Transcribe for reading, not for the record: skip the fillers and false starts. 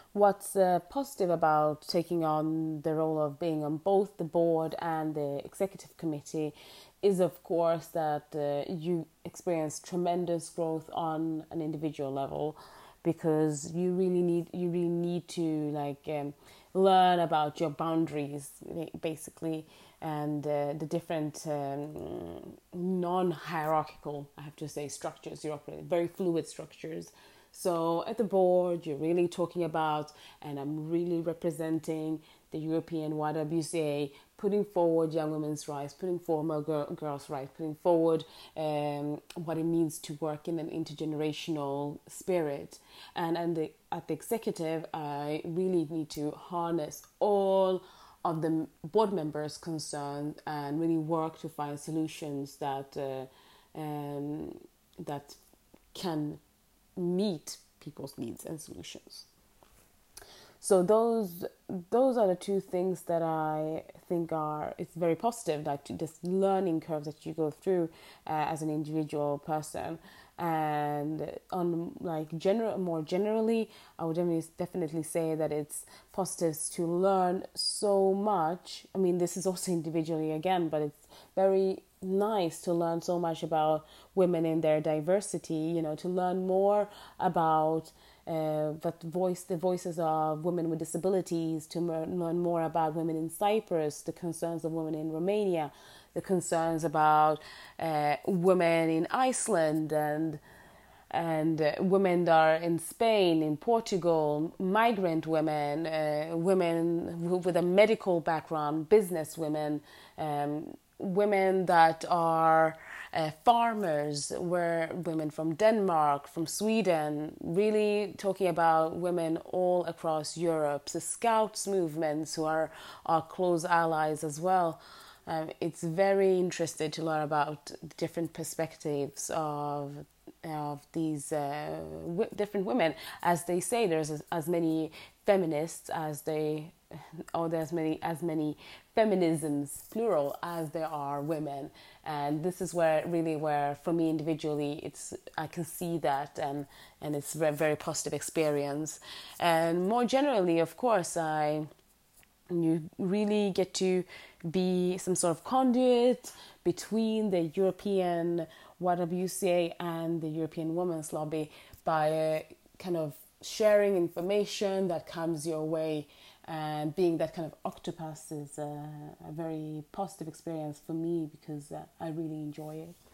what's positive about taking on the role of being on both the board and the executive committee is, of course, that you experience tremendous growth on an individual level, because you really need to learn about your boundaries, basically, and the different non-hierarchical, I have to say, structures you operate, very fluid structures. So at the board, you're really talking about, and I'm really representing the European YWCA, putting forward young women's rights, putting forward girls' rights, putting forward what it means to work in an intergenerational spirit. And at the executive, I really need to harness all of the board members concerned and really work to find solutions that can meet people's needs and solutions. So those are the two things that I think are, it's very positive, like this learning curve that you go through as an individual person. And on more generally, I would definitely say that it's positive to learn so much. I mean, this is also individually again, but it's very nice to learn so much about women in their diversity, to learn more about the voices of women with disabilities, to learn more about women in Cyprus, the concerns of women in Romania, the concerns about women in Iceland, and women that are in Spain, in Portugal, migrant women, women with a medical background, business women, women that are farmers, women from Denmark, from Sweden, really talking about women all across Europe, the Scouts movements who are our close allies as well. It's very interesting to learn about different perspectives of these different women. As they say, there's as many feminists there's as many feminisms, plural, as there are women. And this is where for me individually, I can see that, and it's a very, very positive experience. And more generally, of course, you really get to be some sort of conduit between the European YWCA and the European Women's Lobby by kind of sharing information that comes your way, and being that kind of octopus is a very positive experience for me, because I really enjoy it.